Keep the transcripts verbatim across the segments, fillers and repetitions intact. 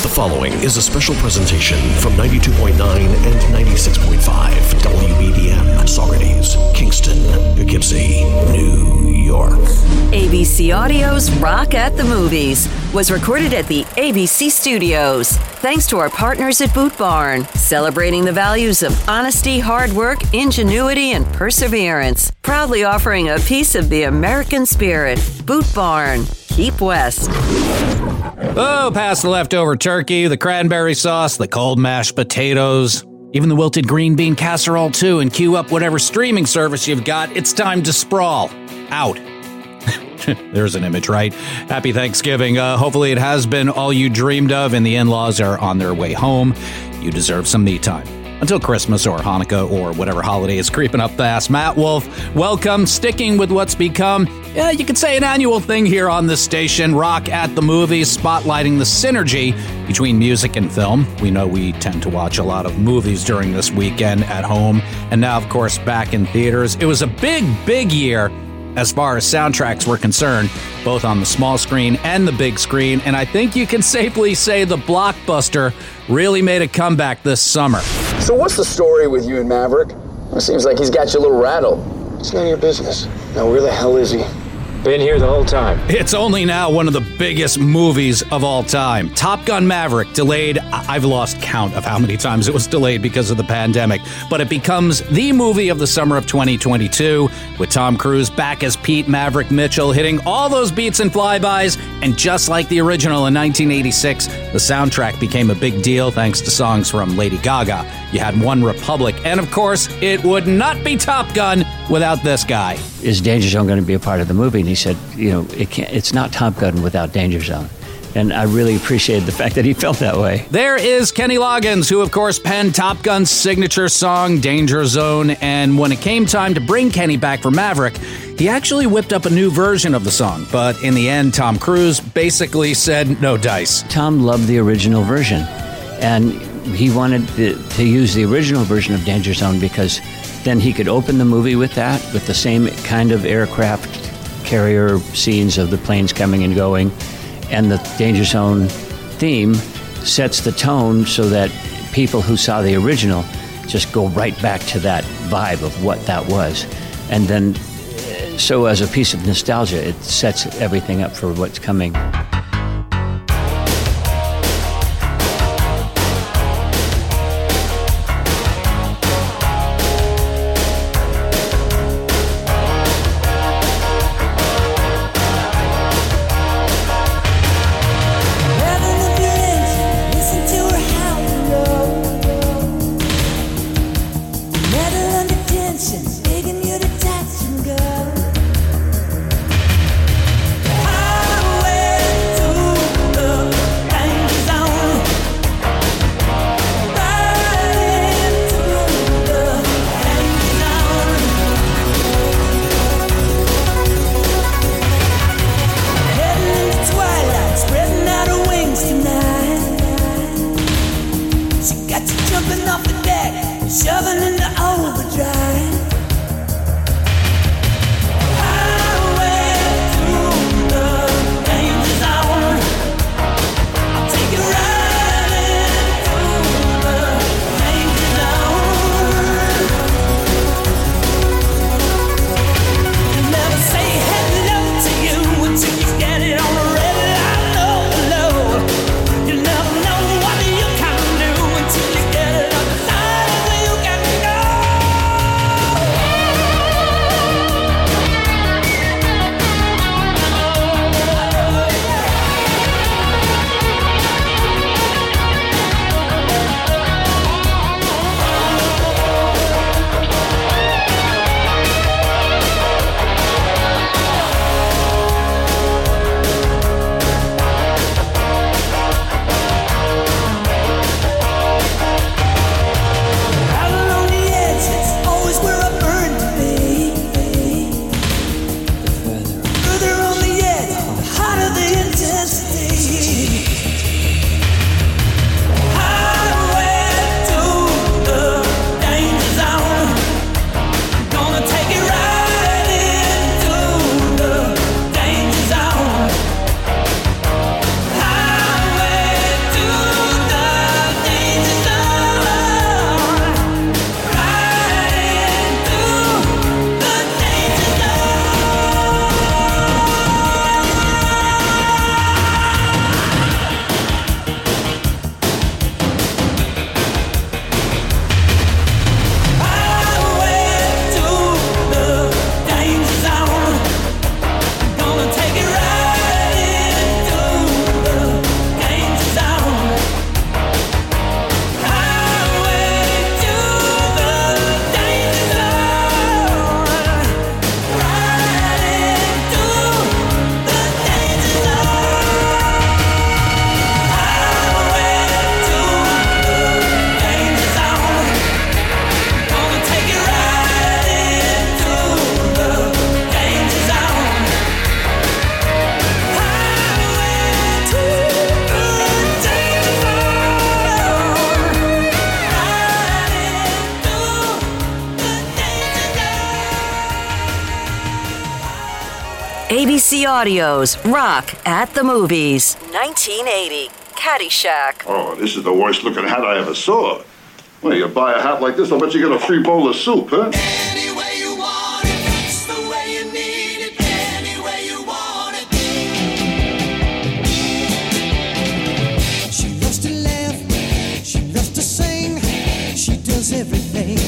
The following is a special presentation from ninety-two point nine and ninety-six point five W B D M, Saugerties, Kingston, Poughkeepsie, New York. A B C Audio's Rock at the Movies was recorded at the A B C Studios. Thanks to our partners at Boot Barn, celebrating the values of honesty, hard work, ingenuity, and perseverance. Proudly offering a piece of the American spirit. Boot Barn. Keep West. Oh, past the leftover turkey, the cranberry sauce, the cold mashed potatoes, even the wilted green bean casserole too, and queue up whatever streaming service you've got. It's time to sprawl. Out. There's an image, right? Happy Thanksgiving. Uh, hopefully it has been all you dreamed of and the in-laws are on their way home. You deserve some me time. Until Christmas or Hanukkah or whatever holiday is creeping up fast. Matt Wolf, welcome. Sticking with what's become, yeah, you could say an annual thing here on this station, Rock at the Movies, spotlighting the synergy between music and film. We know we tend to watch a lot of movies during this weekend at home, and now, of course, back in theaters. It was a big, big year as far as soundtracks were concerned, both on the small screen and the big screen, and I think you can safely say the blockbuster really made a comeback this summer. So what's the story with you and Maverick? It seems like he's got you a little rattled. It's none of your business. Now, where the hell is he? Been here the whole time. It's only now one of the biggest movies of all time. Top Gun Maverick delayed. I've lost count of how many times it was delayed because of the pandemic, but it becomes the movie of the summer of twenty twenty-two, with Tom Cruise back as Pete Maverick Mitchell, hitting all those beats and flybys, and just like the original in nineteen eighty-six, the soundtrack became a big deal thanks to songs from Lady Gaga. You had One Republic, and of course, it would not be Top Gun without this guy. Is Danger Zone going to be a part of the movie? And he said, you know, it can't, it's not Top Gun without Danger Zone. And I really appreciated the fact that he felt that way. There is Kenny Loggins, who, of course, penned Top Gun's signature song, Danger Zone. And when it came time to bring Kenny back for Maverick, he actually whipped up a new version of the song. But in the end, Tom Cruise basically said no dice. Tom loved the original version. And he wanted to, to use the original version of Danger Zone because then he could open the movie with that, with the same kind of aircraft carrier scenes of the planes coming and going. And the Danger Zone theme sets the tone so that people who saw the original just go right back to that vibe of what that was. And then, so as a piece of nostalgia, it sets everything up for what's coming. C Audio's Rock at the Movies. nineteen eighty. Caddyshack. Oh, this is the worst looking hat I ever saw. Well, you buy a hat like this, I'll bet you get a free bowl of soup, huh? Any way you want it, that's the way you need it. Any way you want it. She loves to laugh, she loves to sing, she does everything.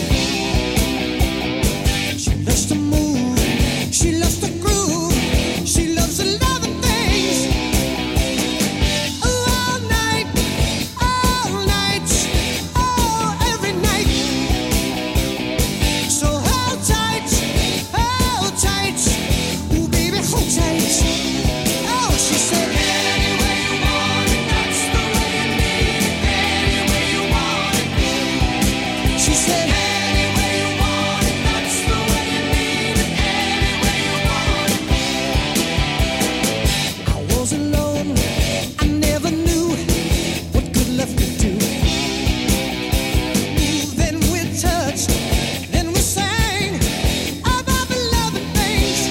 She loves to move, she loves to groove, she loves a lot of things. All night, all night, oh, every night. So hold tight, hold tight, ooh baby, hold tight. Oh, she said, any way you want it, that's the way you need it. Any way you want it. She said, any way you want it, that's the way you need it. Any way you want it. I was alone, I never knew what good love could do. Ooh, then we touched, then we sang about the loving things.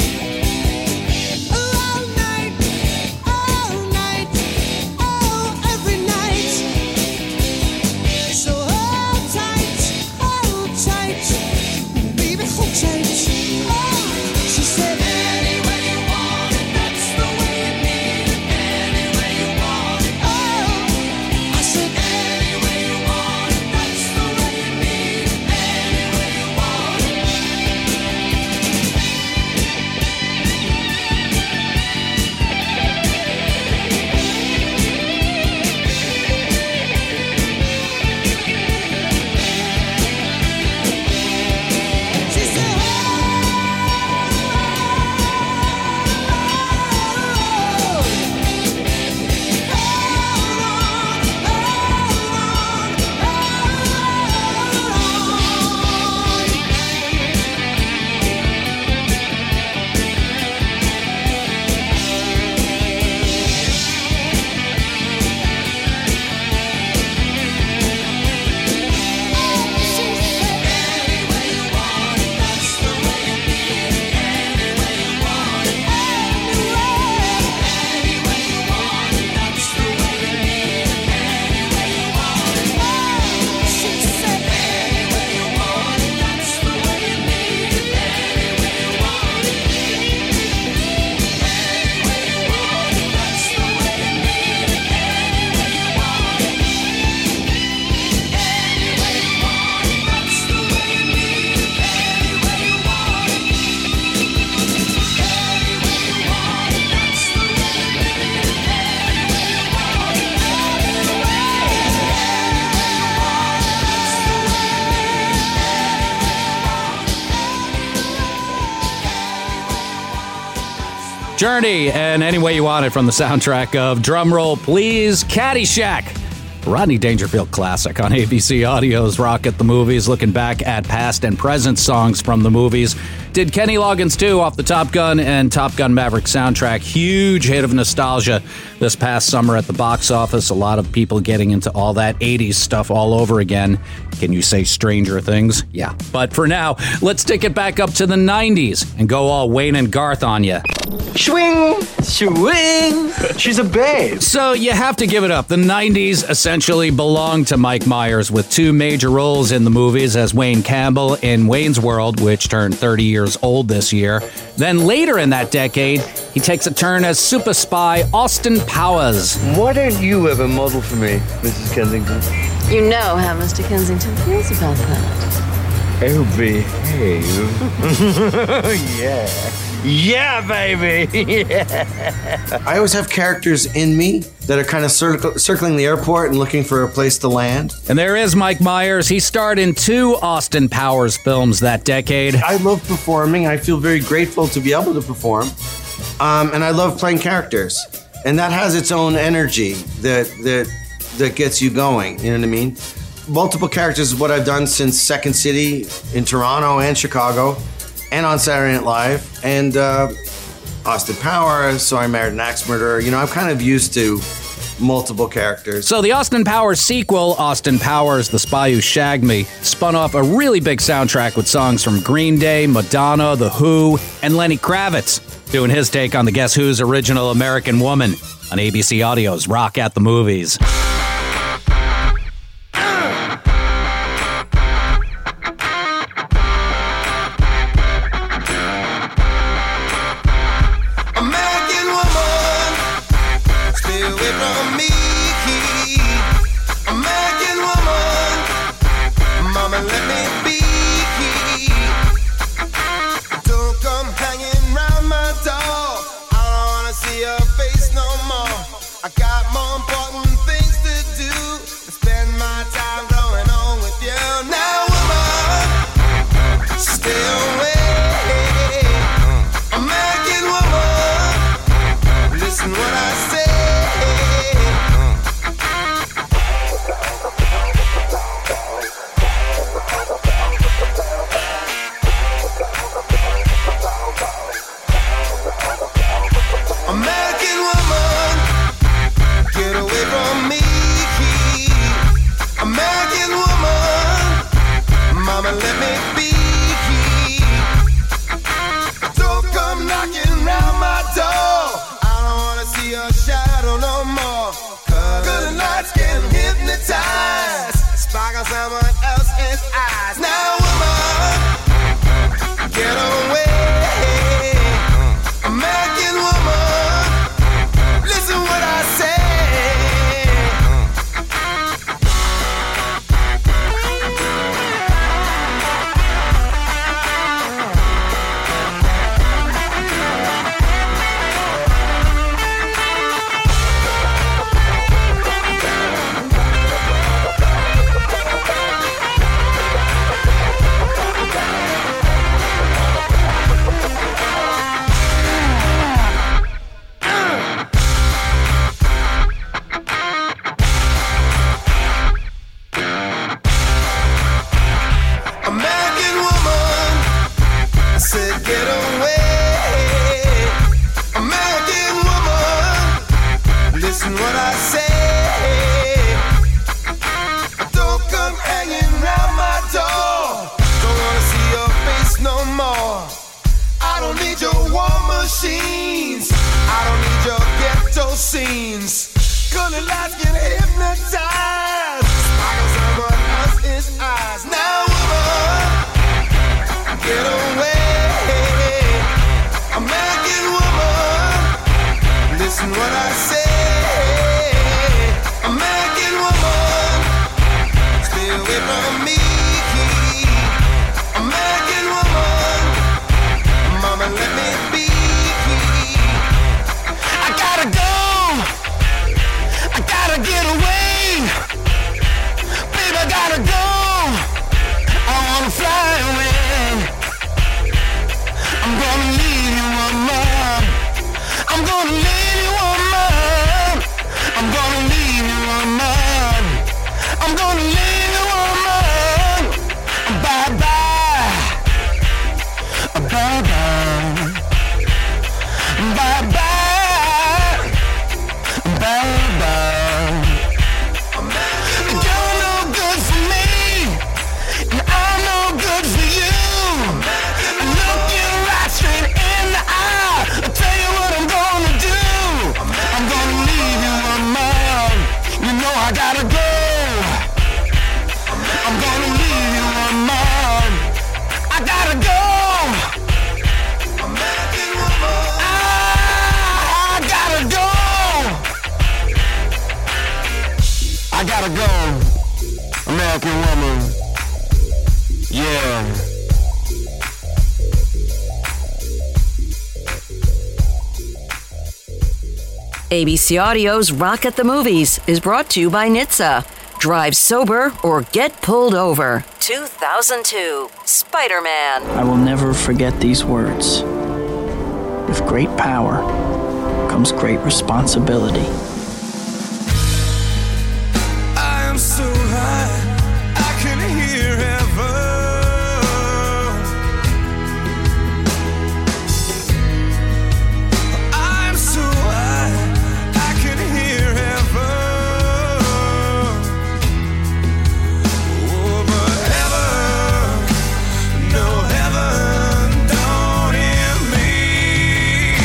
All night, all night, oh, every night. So hold tight, hold tight, baby, hold tight. Oh, she said, any way you want it, that's the way you need it. Any way you want it. Oh, I said, any way you want it, that's the way you need it. Any way you want it. She said, Journey and Any Way You Want It from the soundtrack of Drumroll Please, Caddyshack. Rodney Dangerfield classic on A B C Audio's Rock at the Movies, looking back at past and present songs from the movies. Did Kenny Loggins two off the Top Gun and Top Gun Maverick soundtrack. Huge hit of nostalgia this past summer at the box office. A lot of people getting into all that eighties stuff all over again. Can you say Stranger Things? Yeah. But for now, let's take it back up to the nineties and go all Wayne and Garth on you. Swing! Swing! She's a babe. So you have to give it up. The nineties essentially belonged to Mike Myers with two major roles in the movies as Wayne Campbell in Wayne's World, which turned thirty years old this year. Then later in that decade, he takes a turn as super spy Austin Powers. Why don't you ever model for me, Missus Kensington? You know how Mister Kensington feels about that. Oh, behave. Yeah. Yeah, baby. Yeah. I always have characters in me that are kind of circ- circling the airport and looking for a place to land. And there is Mike Myers. He starred in two Austin Powers films that decade. I love performing. I feel very grateful to be able to perform. Um, and I love playing characters. And that has its own energy that that that gets you going. You know what I mean? Multiple characters is what I've done since Second City in Toronto and Chicago and on Saturday Night Live. And uh, Austin Powers, So I Married an Axe Murderer. You know, I'm kind of used to multiple characters. So the Austin Powers sequel, Austin Powers, The Spy Who Shagged Me, spun off a really big soundtrack with songs from Green Day, Madonna, The Who, and Lenny Kravitz. doing his take on the Guess Who's original American Woman on A B C Audio's Rock at the Movies. American woman, stay away from me. American woman, mama, let me be. Don't come hanging round my door. I don't wanna see your face no more. I got more important things to do than spend my time going on with you. Now, woman, stay away. American woman, listen what I say. American woman, get away from me. American woman, mama, let me be. Don't come knocking round my door. I don't wanna see your shadow no more. Cause good nights can hypnotize, sparkle someone else's eyes. Now, woman, get away. American woman, listen what I say. American woman, I said get away. American woman, listen what I say. Don't come hanging round my door. Don't wanna see your face no more. I don't need your war machines. I don't need your ghetto scenes. Colored lights can hypnotize, sparkle someone else's eyes. Now, woman, get away. American woman, listen what I say. American woman, stay away from me. American woman, mama, let me be. I gotta go. I gotta get away. Baby, I gotta go. I wanna fly away. I'm gonna leave you, woman. I'm gonna leave you, woman. I'm gonna leave you, woman. I'm gonna leave you, woman. Bye bye. Bye bye. Bye bye. Bye bye. You're no good for me, and I'm no good for you. I look you right straight in the eye. I'll tell you what I'm gonna do. I'm gonna leave you, woman. You know I gotta go. I'm gonna leave you, woman. I gotta go. American woman, I gotta go. I gotta go. American woman, yeah. A B C Audio's Rock at the Movies is brought to you by N H T S A. Drive sober or get pulled over. two thousand two, Spider-Man. I will never forget these words. With great power comes great responsibility. I am so high, I can hear heaven. I am so high, I can hear heaven. Oh, but heaven, no heaven, don't hear me.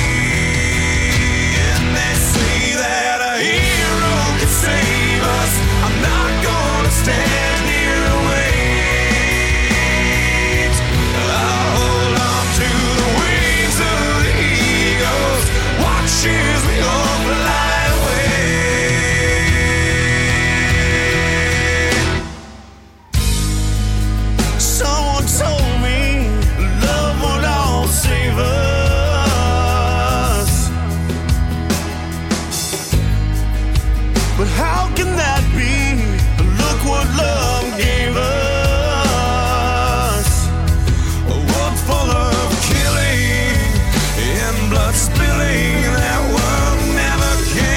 How can that be? Look what love gave us. A world full of killing and blood spilling. That world never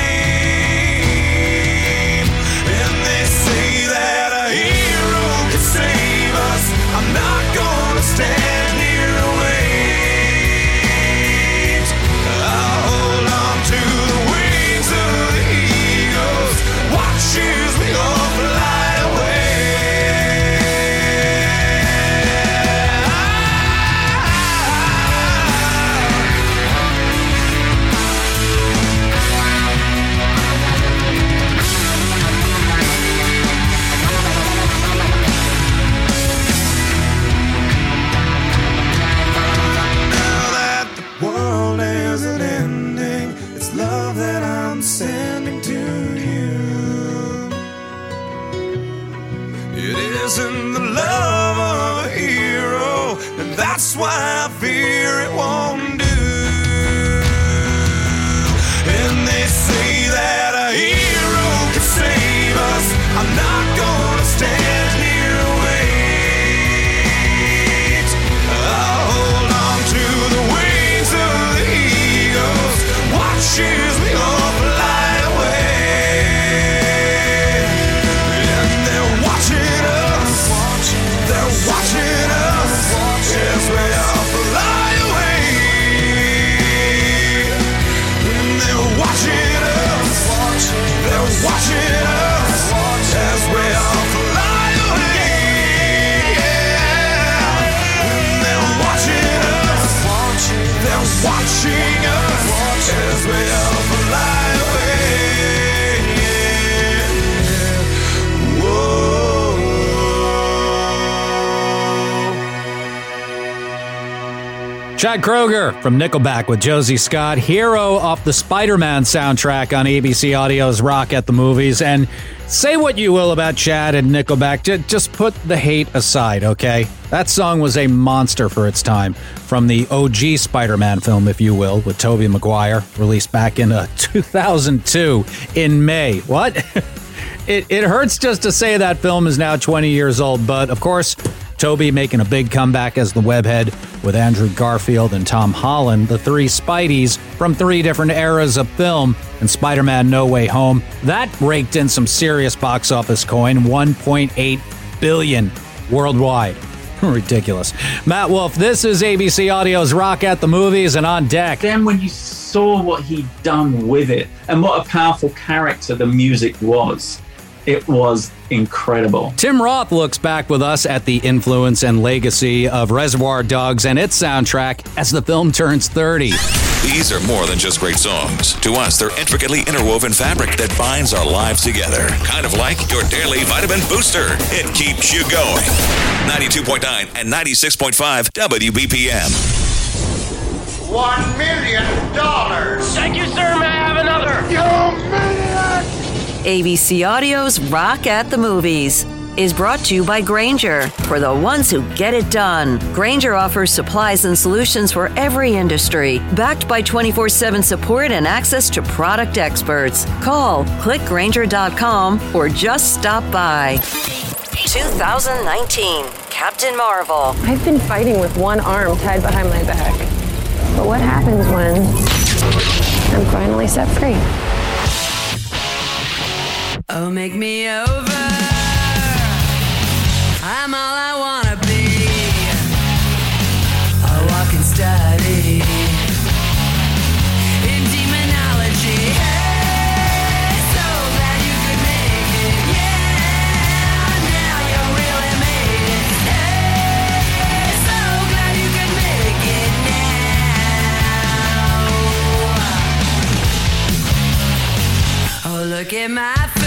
came. And they say that a hero can save us. I'm not gonna stand here and wait. I'll hold on to the wings of the eagles. Watch as we all fly away. Now that the world isn't ending, it's love that I'm sending to you. It isn't the love of a hero, and that's why I fear it won't do. And they say that a hero can save us. I'm not gonna stand here and wait. I'll hold on to the wings of the eagles. Watch as we all fly away. And they're watching us. They're watching us as we all fly away. And they're watching us. They're watching us as we all fly away. And they're watching us. They're watching us as we all fly away. Chad Kroeger from Nickelback with Josie Scott, Hero off the Spider-Man soundtrack on A B C Audio's Rock at the Movies. And say what you will about Chad and Nickelback, j- just put the hate aside, okay? That song was a monster for its time, from the O G Spider-Man film, if you will, with Tobey Maguire, released back in uh, two thousand two in May. What? it, it hurts just to say that film is now twenty years old, but of course, Tobey making a big comeback as the webhead with Andrew Garfield and Tom Holland, the three Spideys from three different eras of film, and Spider-Man No Way Home. That raked in some serious box office coin, one point eight billion dollars worldwide. Ridiculous. Matt Wolf, this is A B C Audio's Rock at the Movies, and on deck. Then when you saw what he'd done with it and what a powerful character the music was, it was incredible. Tim Roth looks back with us at the influence and legacy of Reservoir Dogs and its soundtrack as the film turns thirty. These are more than just great songs. To us, they're intricately interwoven fabric that binds our lives together. Kind of like your daily vitamin booster. It keeps you going. ninety-two point nine and ninety-six point five W B P M. One million dollars. Thank you, sir. May I have another? You maniac! A B C Audio's Rock at the Movies is brought to you by Grainger, for the ones who get it done. Grainger offers supplies and solutions for every industry, backed by twenty-four seven support and access to product experts. Call, click Grainger dot com, or just stop by. two thousand nineteen Captain Marvel. I've been fighting with one arm tied behind my back. But what happens when I'm finally set free? Oh, make me over. I'm all I wanna be. A walking study in demonology. Hey, so glad you could make it. Yeah, now you really made it. Hey, so glad you could make it now. Oh, look at my face.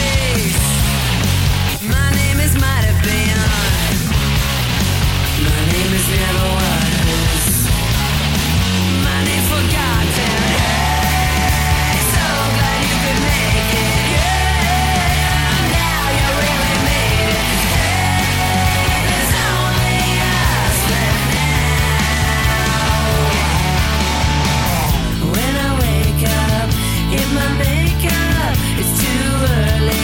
My name is might have been. My name is never was. My name's forgotten. Hey, so glad you could make it. Yeah, now you really made it. Hey, there's only us left now. When I wake up in my makeup, it's too early.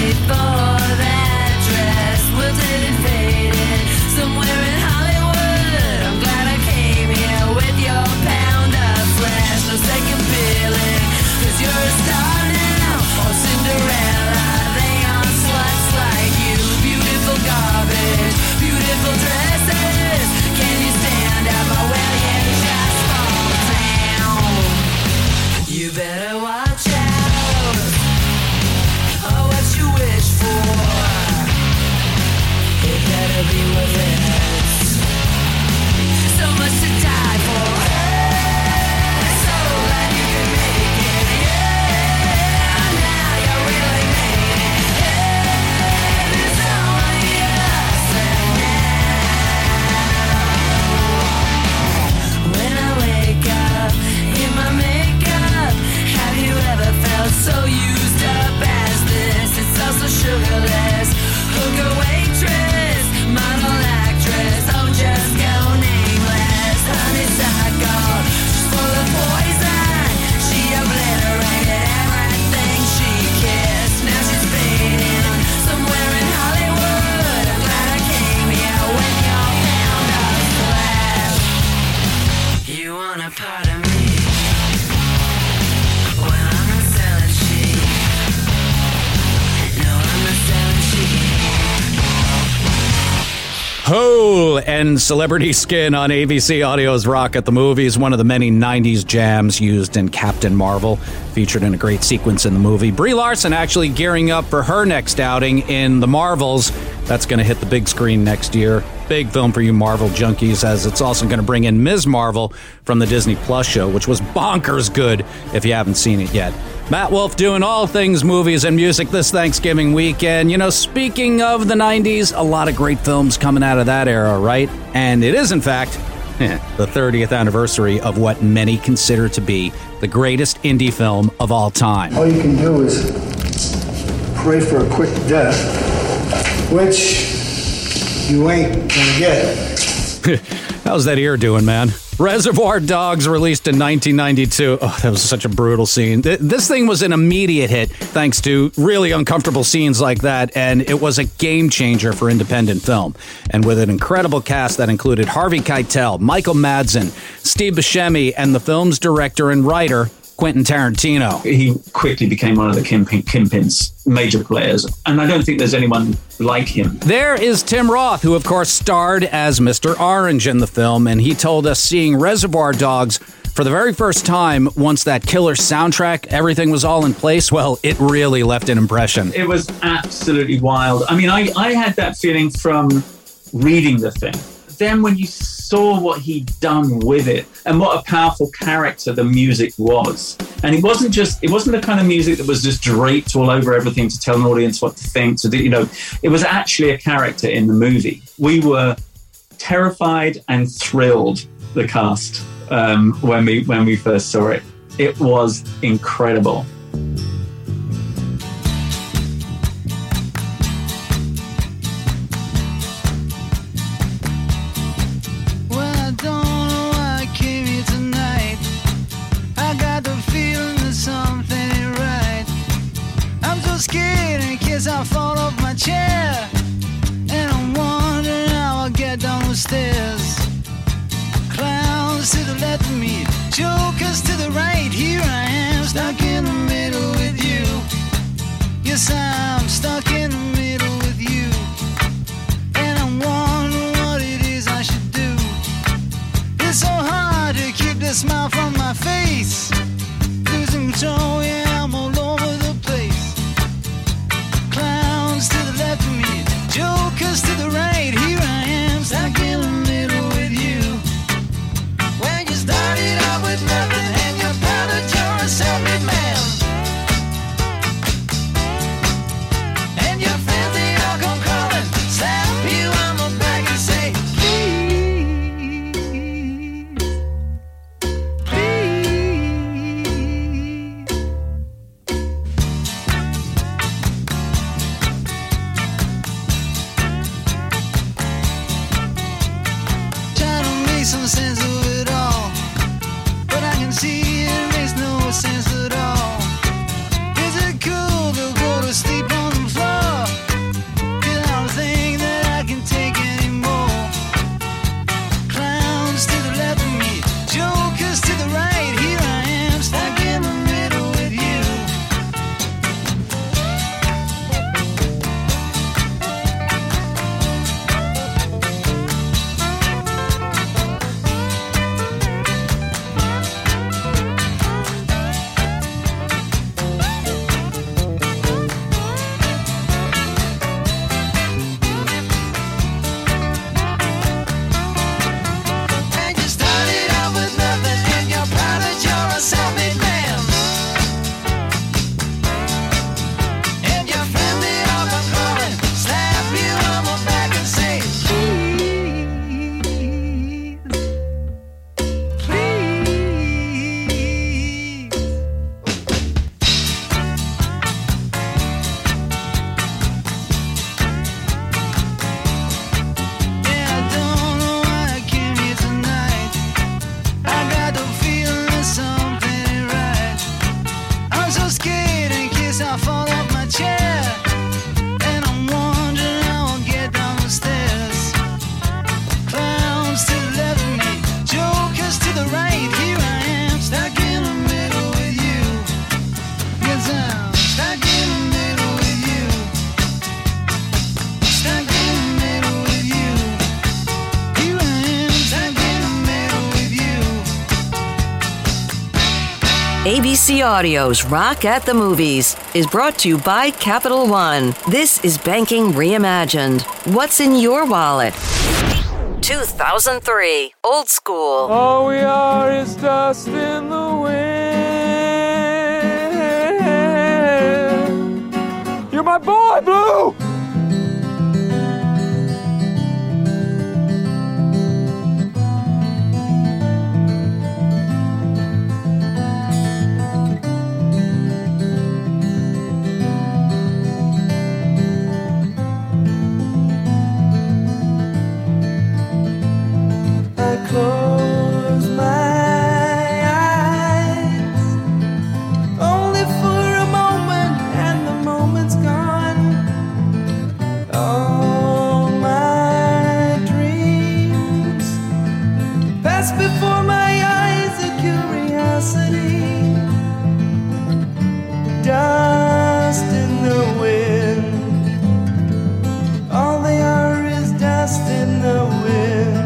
Ho! And Celebrity Skin on A B C Audio's Rock at the Movies, one of the many nineties jams used in Captain Marvel, featured in a great sequence in the movie. Brie Larson actually gearing up for her next outing in The Marvels. That's going to hit the big screen next year. Big film for you Marvel junkies, as it's also going to bring in Miz Marvel from the Disney Plus show, which was bonkers good if you haven't seen it yet. Matt Wolf doing all things movies and music this Thanksgiving weekend. You know, speaking of the nineties, a lot of great films coming out of that era, right? And it is, in fact, the thirtieth anniversary of what many consider to be the greatest indie film of all time. All you can do is pray for a quick death, which you ain't gonna get. How's that ear doing, man? Reservoir Dogs, released in nineteen ninety-two. Oh, that was such a brutal scene. This thing was an immediate hit thanks to really uncomfortable scenes like that, and it was a game changer for independent film. And with an incredible cast that included Harvey Keitel, Michael Madsen, Steve Buscemi, and the film's director and writer, Quentin Tarantino. He quickly became one of the Kingpin, Kingpin's major players, and I don't think there's anyone like him. There is Tim Roth, who of course starred as Mister Orange in the film, and he told us seeing Reservoir Dogs for the very first time, once that killer soundtrack, everything was all in place, well, it really left an impression. It was absolutely wild. I mean, I, I had that feeling from reading the thing. Then when you saw what he'd done with it and what a powerful character the music was. And it wasn't just, it wasn't the kind of music that was just draped all over everything to tell an audience what to think, to do, you know, it was actually a character in the movie. We were terrified and thrilled, the cast, um, when we, when we first saw it. It was incredible. Scared in case I fall off my chair, and I'm wondering how I'll get down the stairs. Clowns to the left of me, jokers to the right. Here I am, stuck in the middle with you. Yes, I'm stuck in the middle with you, and I'm wondering what it is I should do. It's so hard to keep the smile from my face. Losing control, yeah, I'm all over the place. Clowns to the left of me, jokers to the right. Here I am, stuck in the middle with you. When you started out with nothing and you found that you're a self-made man, and A B C Audio's Rock at the Movies is brought to you by Capital One. This is Banking Reimagined. What's in your wallet? two thousand three, Old School. All we are is dust in the wind. You're my boy, Blue! Close my eyes, only for a moment, and the moment's gone. All my dreams pass before my eyes, a curiosity, dust in the wind. All they are is dust in the wind.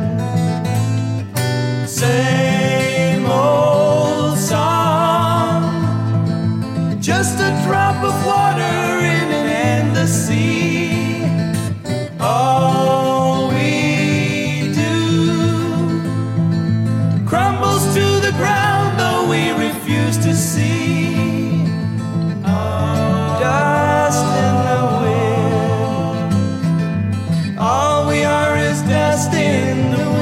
Same old song, just a drop of water in an endless sea. All we do crumbles to the ground, though we refuse to see. Dust in the wind. All we are is dust in the wind.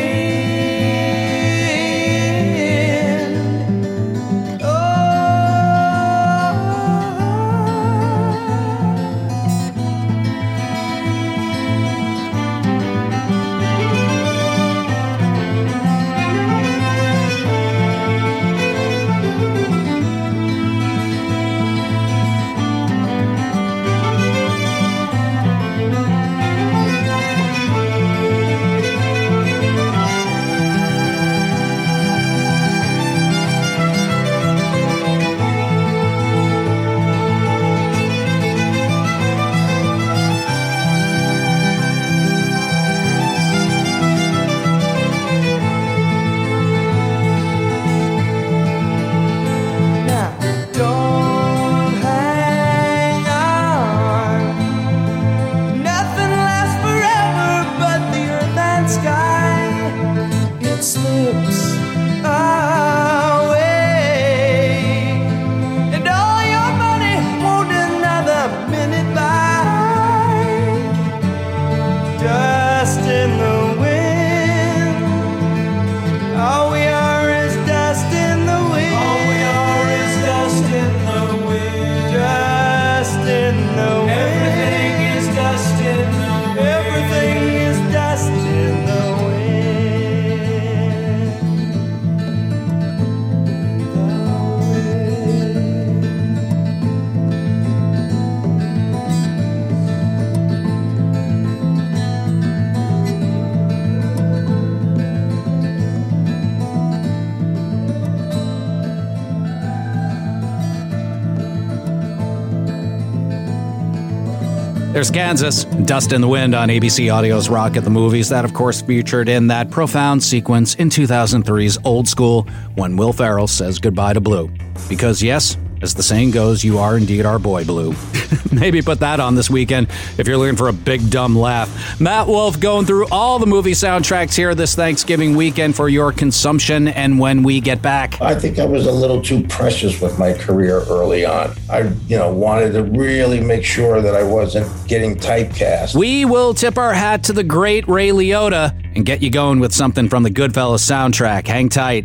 There's Kansas, Dust in the Wind on A B C Audio's Rock at the Movies. That, of course, featured in that profound sequence in two thousand three's Old School when Will Ferrell says goodbye to Blue. Because, yes, as the saying goes, you are indeed our boy, Blue. Maybe put that on this weekend if you're looking for a big, dumb laugh. Matt Wolf going through all the movie soundtracks here this Thanksgiving weekend for your consumption. And when we get back, I think I was a little too precious with my career early on. I, you know, wanted to really make sure that I wasn't getting typecast. We will tip our hat to the great Ray Liotta and get you going with something from the Goodfellas soundtrack. Hang tight.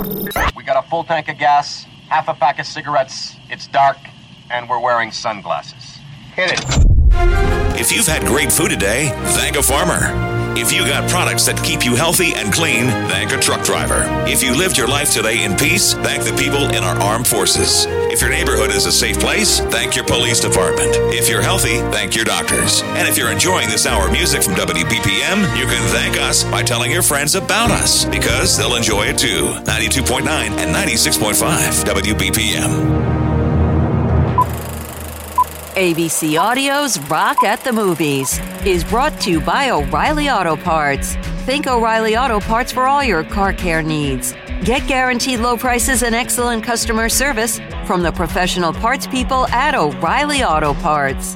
We got a full tank of gas, half a pack of cigarettes, it's dark, and we're wearing sunglasses. Hit it. If you've had great food today, thank a farmer. If you got products that keep you healthy and clean, thank a truck driver. If you lived your life today in peace, thank the people in our armed forces. If your neighborhood is a safe place, thank your police department. If you're healthy, thank your doctors. And if you're enjoying this hour of music from W B P M, you can thank us by telling your friends about us, because they'll enjoy it too. ninety-two point nine and ninety-six point five W B P M. A B C Audio's Rock at the Movies is brought to you by O'Reilly Auto Parts. Think O'Reilly Auto Parts for all your car care needs. Get guaranteed low prices and excellent customer service from the professional parts people at O'Reilly Auto Parts.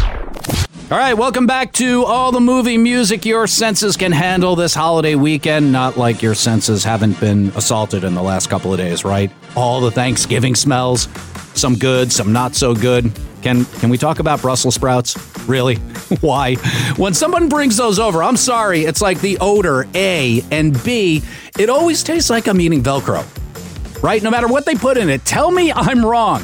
All right, welcome back to all the movie music your senses can handle this holiday weekend. Not like your senses haven't been assaulted in the last couple of days, right? All the Thanksgiving smells, some good, some not so good. Can can we talk about Brussels sprouts? Really? Why? When someone brings those over, I'm sorry, it's like the odor, A, and B, it always tastes like I'm eating Velcro, right? No matter what they put in it, tell me I'm wrong.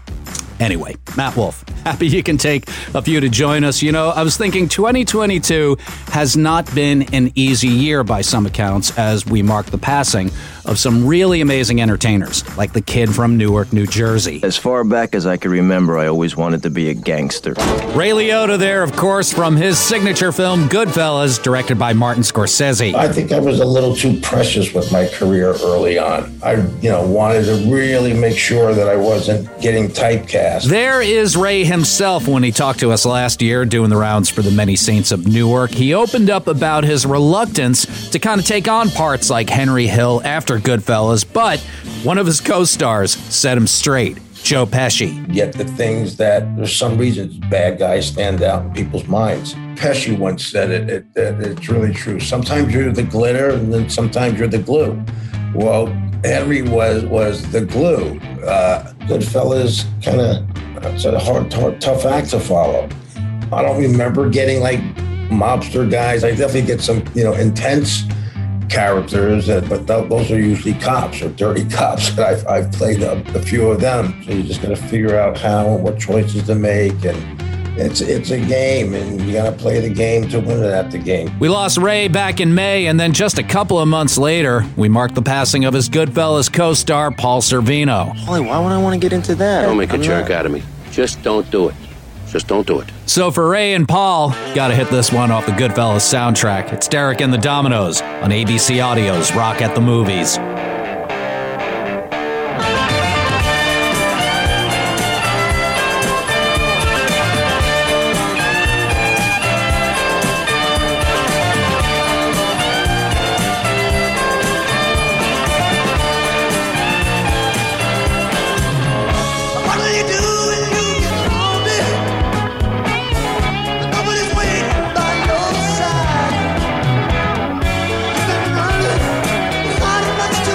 Anyway, Matt Wolf, happy you can take a few to join us. You know, I was thinking twenty twenty-two has not been an easy year by some accounts as we mark the passing of some really amazing entertainers, like the kid from Newark, New Jersey. As far back as I can remember, I always wanted to be a gangster. Ray Liotta there, of course, from his signature film Goodfellas, directed by Martin Scorsese. I think I was a little too precious with my career early on. I, you know, wanted to really make sure that I wasn't getting typecast. There is Ray himself when he talked to us last year doing the rounds for the Many Saints of Newark. He opened up about his reluctance to kind of take on parts like Henry Hill after Goodfellas, but one of his co-stars set him straight, Joe Pesci. Yet the things that, there's some reasons bad guys stand out in people's minds. Pesci once said it, it, it it's really true. Sometimes you're the glitter and then sometimes you're the glue. Well, Henry was was the glue. Uh, Goodfellas kind of, it's a hard, hard, tough act to follow. I don't remember getting like mobster guys. I definitely get some, you know, intense characters, that, but th- those are usually cops or dirty cops. I've, I've played a, a few of them. So you just got to figure out how and what choices to make. And it's it's a game, and you got to play the game to win it at the game. We lost Ray back in May, and then just a couple of months later, we marked the passing of his Goodfellas co-star, Paul Sorvino. Holy, why would I want to get into that? Don't make a I'm jerk not- out of me. Just don't do it. Just don't do it. So for Ray and Paul, gotta hit this one off the Goodfellas soundtrack. It's Derek and the Dominoes on A B C Audio's Rock at the Movies. What will you do when you get older? Nobody's waiting by your side. You've been running, there's not much to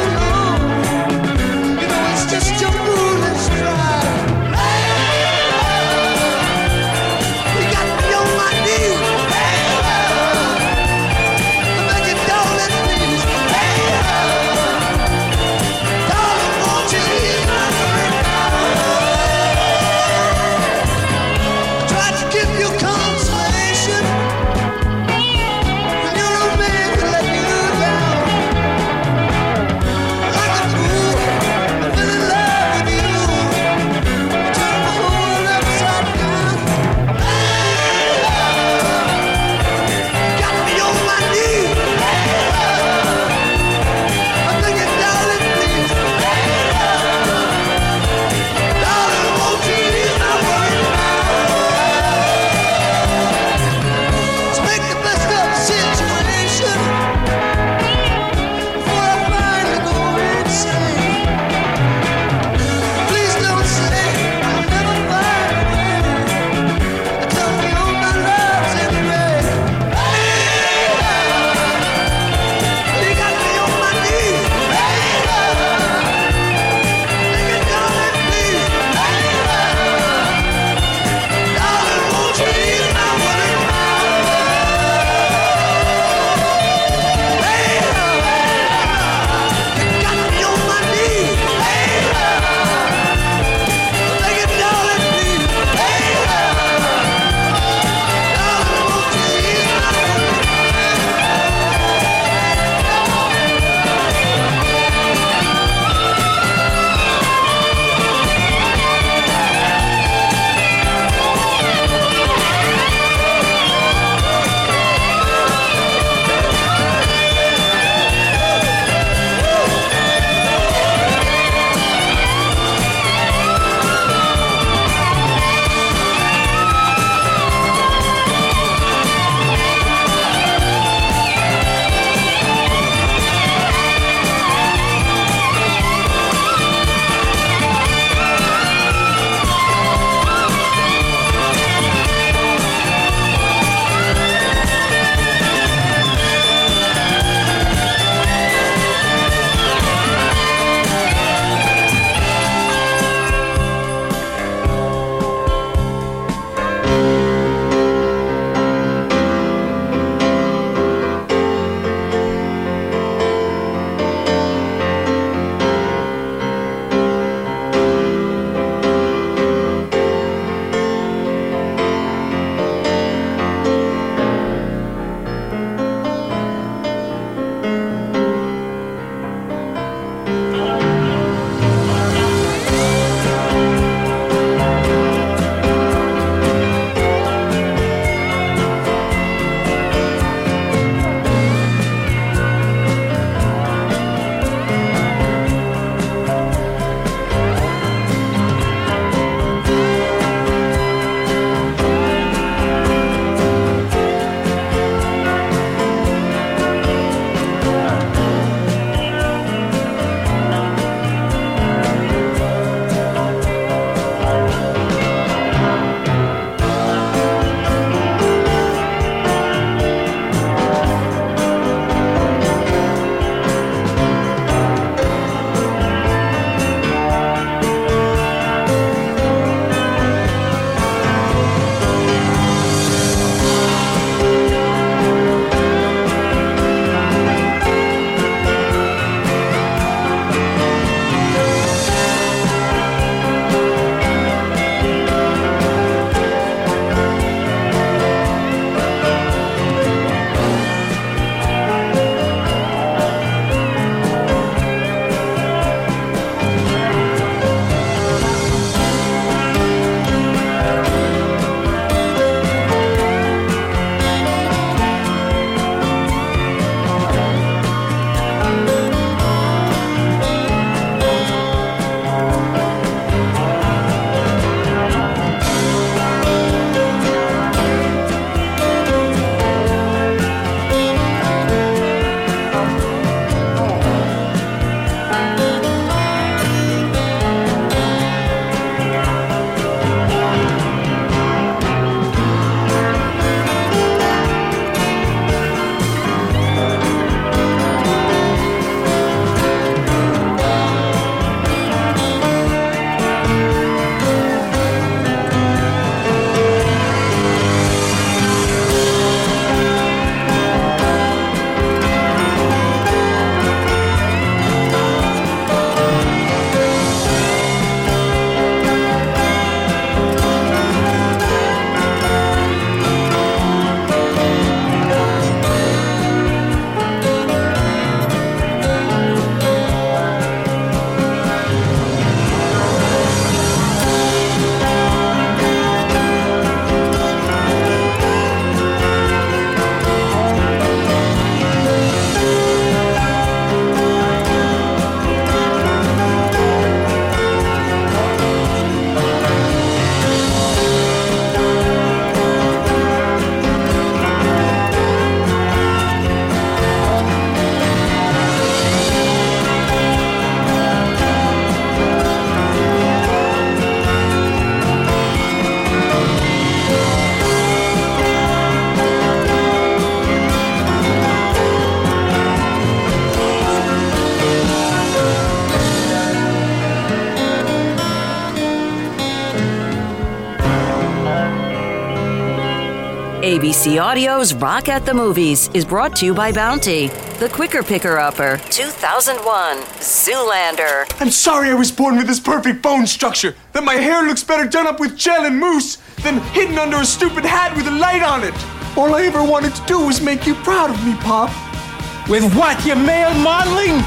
A B C Audio's Rock at the Movies is brought to you by Bounty, the quicker picker-upper, two thousand one, Zoolander. I'm sorry I was born with this perfect bone structure, that my hair looks better done up with gel and mousse than hidden under a stupid hat with a light on it. All I ever wanted to do was make you proud of me, Pop. With what, your male modeling?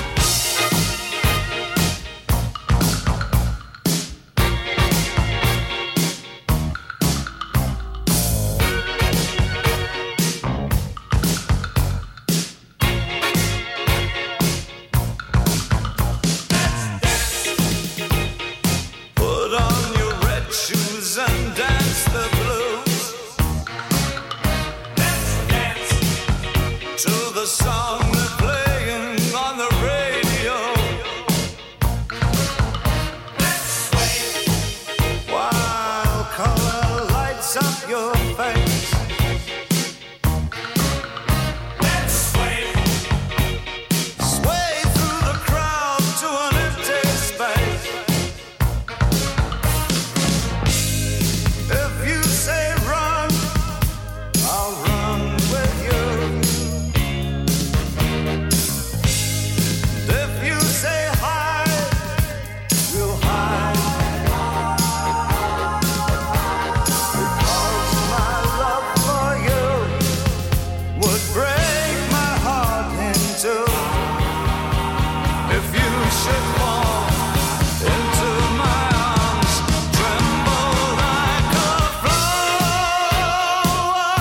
Put on your red shoes and dance the blues. Dance, dance to the song they're playing on the radio. Let's sway while color lights up your face. Let's sway, sway through the crowd to an empty space. If you say run, I'll run with you. If you say hide, we'll hide. Because my love for you would break my heart in two. If you should fall into my arms, tremble like a flower.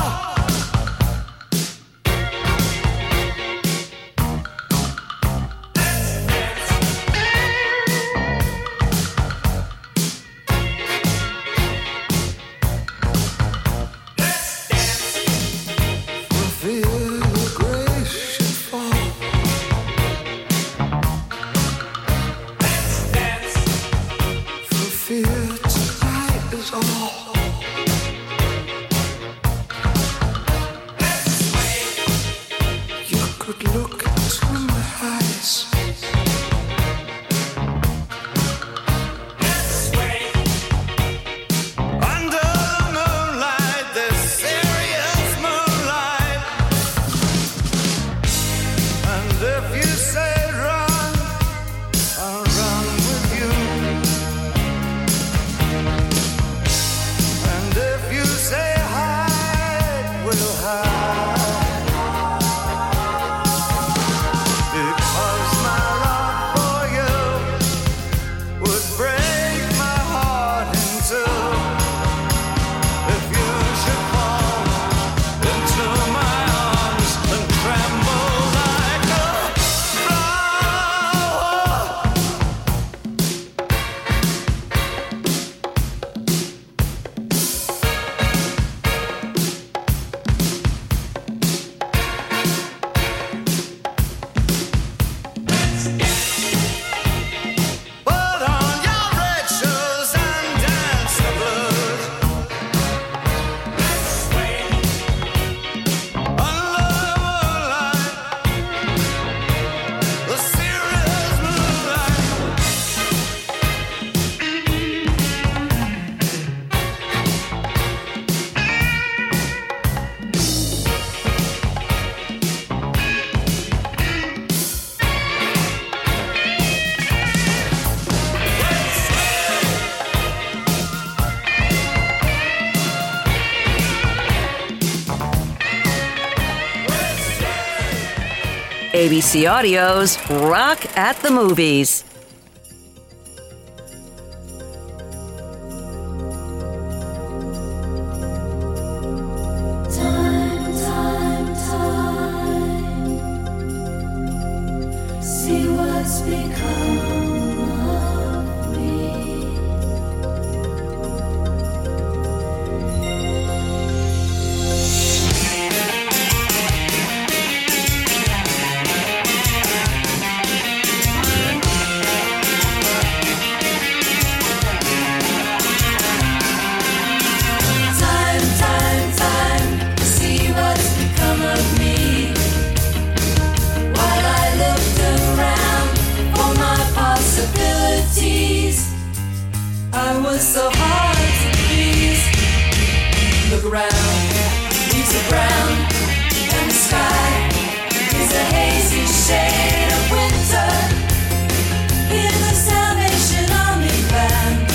For fear your grace should fall. For fear tonight is all. You could look into my eyes. Under the moonlight, this serious moonlight. And if you say run, I'll run with you. And if you say hide, we'll hide. Because my love for you would break my heart in two. If you should fall into my arms and tremble like a flower. Put on your red shoes and dance the blues. Let's sway under the moonlight, the serious moonlight. A B C Audio's Rock at the Movies. Time, time, time. See what's become of me. leaves are brown, and the sky is a hazy shade of winter. Hear the Salvation Army band.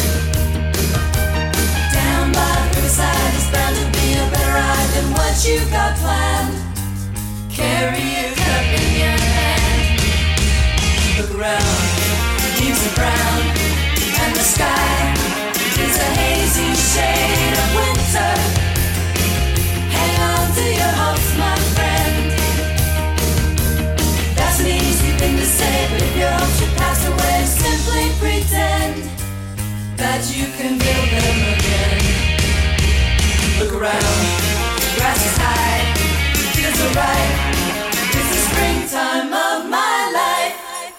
Down by the riverside is bound to be a better ride than what you've got planned. Carry your cup in your hand. Look around, leaves are brown, and the sky is a hazy shade of winter. Hang on to your hopes, my friend. That's an easy thing to say, but if your hopes should pass away, simply pretend that you can build them again. Look around, grass is high, fields are ripe. It's the springtime of my life.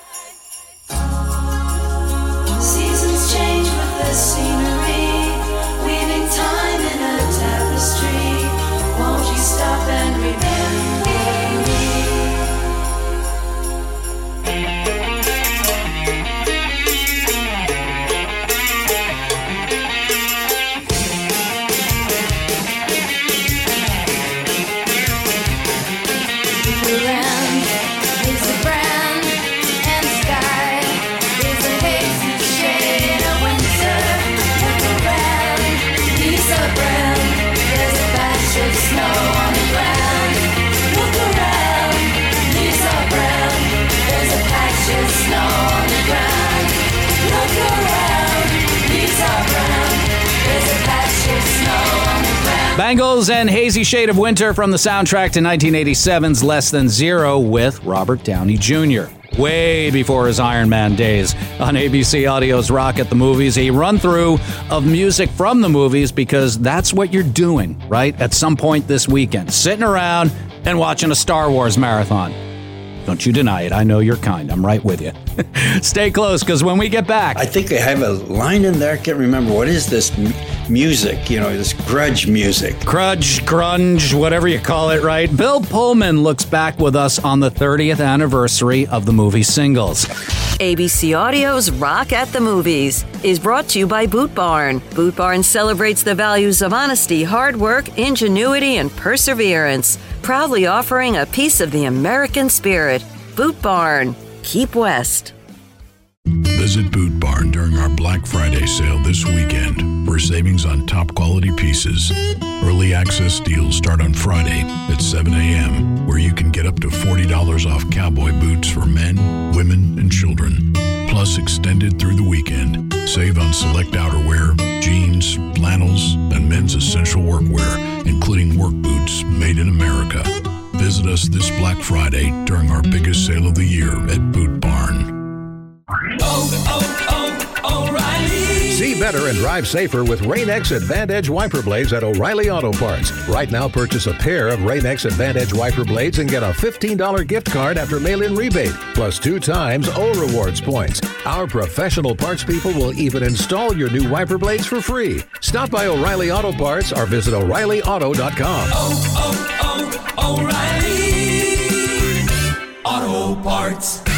Seasons change with the scenery, weaving time in a tapestry. Won't you stop and remember me? The land is a brand, and the sky is a hazy shade of winter. Look around, leaves are brown, there's a patch of snow on the ground. Look around, leaves are brown, there's a patch of snow on the ground. Look around, leaves are brown, there's a patch of snow on the ground. Bangles and Hazy Shade of Winter from the soundtrack to nineteen eighty-seven's Less Than Zero with Robert Downey Junior Way before his Iron Man days. On A B C Audio's Rock at the Movies, a run-through of music from the movies, because that's what you're doing, right? At some point this weekend, sitting around and watching a Star Wars marathon. Don't you deny it. I know you're kind. I'm right with you. Stay close, because when we get back... I think they have a line in there. I can't remember. What is this m- music? You know, this grudge music. Grudge, grunge, whatever you call it, right? Bill Pullman looks back with us on the thirtieth anniversary of the movie Singles. A B C Audio's Rock at the Movies is brought to you by Boot Barn. Boot Barn celebrates the values of honesty, hard work, ingenuity, and perseverance, proudly offering a piece of the American spirit. Boot Barn. Keep West. Visit Boot Barn during our Black Friday sale this weekend for savings on top quality pieces. Early access deals start on Friday at seven a.m., where you can get up to forty dollars off cowboy boots for men, women, and children. Plus, extended through the weekend. Save on select outerwear, jeans, flannels, and men's essential workwear, including work boots made in America. Visit us this Black Friday during our biggest sale of the year at Boot Barn. Oh, oh, oh, O'Reilly. See better and drive safer with Rain-X Advantage wiper blades at O'Reilly Auto Parts. Right now, purchase a pair of Rain-X Advantage wiper blades and get a fifteen dollars gift card after mail-in rebate, plus two times O Rewards points. Our professional parts people will even install your new wiper blades for free. Stop by O'Reilly Auto Parts or visit O'Reilly Auto dot com. Oh, oh, oh, O'Reilly Auto Parts.